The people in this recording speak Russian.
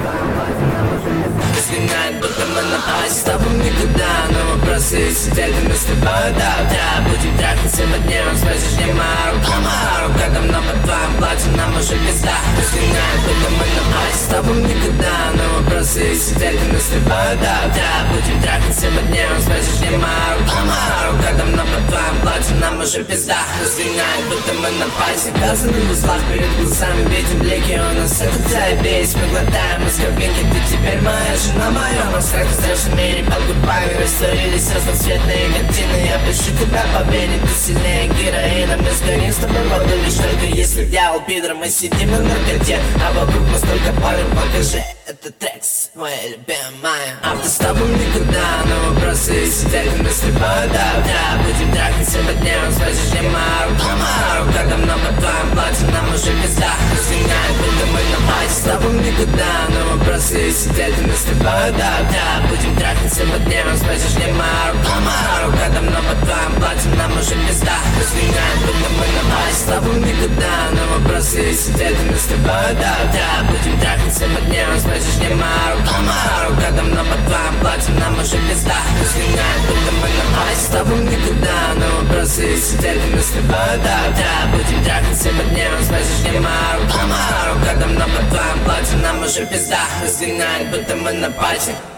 Разгоняет, будто мы на пасе. С тобой никуда, но вопросы сидели мы с тобой. Да, будем трахаться по дням. Спросишь, где моя рука давно под твоим платьем, нам уже пизда. Разгоняет, будто мы на пасе. С тобой никуда, но вопросы сидели мы с тобой. Да, будем трахаться по дням. Спросишь, где моя рука давно под твоим платьем, нам уже пизда. Разгоняет, будто мы на пасе. Газы на узлах перед глазами, видим блики. У нас это заебись, мы глотаем из кабинки. Ты теперь моя жена, моя маска. В страшном мире под губами растворились разноцветные картины. Я пишу тебя по вене, ты сильнее героина. Мы сгорим с тобой в аду, лишь только если дьявол пидор. Мы сидим на наркоте, а вокруг нас только пары. Покажи этот трек, моя любимая. А ты с тобой никуда, но вопросы сидели мы с тобой. Да, будем трахаться по дням. Спросишь, где моя рука давно под твоим платьем, нам уже пизда. Разгоняет, будто мы на пасе. С тобой никуда, но вопросы сидели мы с тобой. Да, будем трахаться по дням. Спросишь, где моя рука давно под твоим платьем, нам уже пизда. Разгоняет, будто мы на пасе. С тобой никуда, но вопросы сидели мы с тобой. Да, будем трахаться по дням. Спросишь, где моя рука давно под твоим платьем, нам уже пизда. Разгоняет, будто мы на пасе. С тобой никуда, но вопросы сидели мы с тобой. Да, будем трахаться по дням. Спросишь, где моя рука давно под твоим платьем, нам уже пизда. Разгоняет, будто мы на пасе.